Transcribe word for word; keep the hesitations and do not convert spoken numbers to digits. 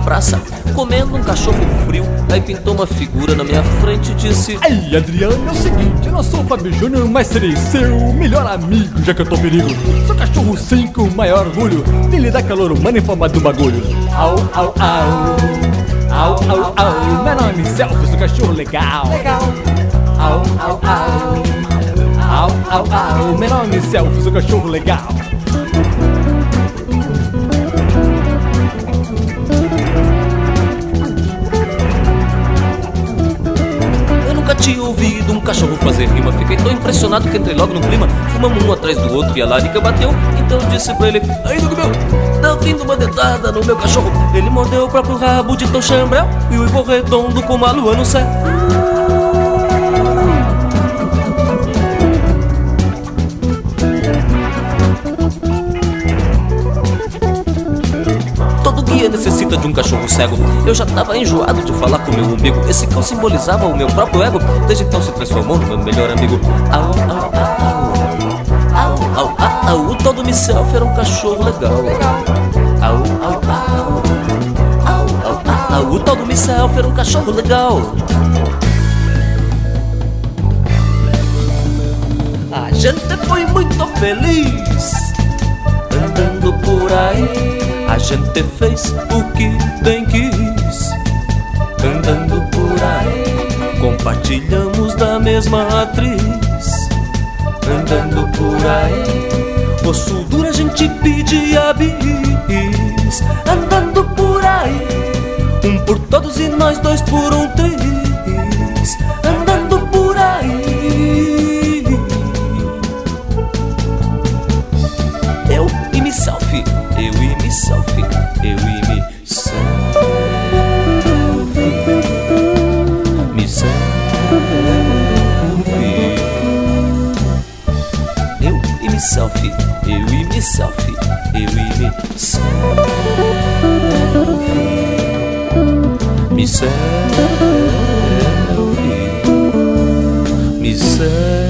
praça, comendo um cachorro frio. Aí pintou uma figura na minha frente e disse: Aí, Adriano, é o seguinte, eu não sou o Fábio Júnior, mas serei seu melhor amigo, já que eu tô perigo. Sou cachorro sim com o maior orgulho de lhe dar calor humano em forma do bagulho. Au, au, au, au, au, au, meu nome é Selfie, sou cachorro legal. Legal. Au, au, au, au, au, au, meu nome é Selfie, sou cachorro legal. Tinha ouvido um cachorro fazer rima. Fiquei tão impressionado que entrei logo no clima. Fumamos um atrás do outro e a larica bateu. Então eu disse pra ele: aí, Duque meu, tá vindo uma dentada no meu cachorro. Ele mordeu o próprio rabo de tão chambrel e o Ivo redondo como a lua no céu. Necessita de um cachorro cego. Eu já tava enjoado de falar com meu umbigo. Esse cão simbolizava o meu próprio ego. Desde então se transformou no meu melhor amigo. Au, au, au, au, au, au, au. O tal do Myself era um cachorro legal. Au, au, au, au, au, au. O tal do Myself era um cachorro legal. A gente foi muito feliz andando por aí. A gente fez o que bem quis, andando por aí. Compartilhamos da mesma atriz, andando por aí. Osso duro a gente pedia bis, andando por aí. Um por todos e nós dois por um triz, andando por aí. Eu e Myself, eu e Myself, eu e Myself, Myself, eu e Myself, eu e Myself, eu e Myself, Myself, Myself.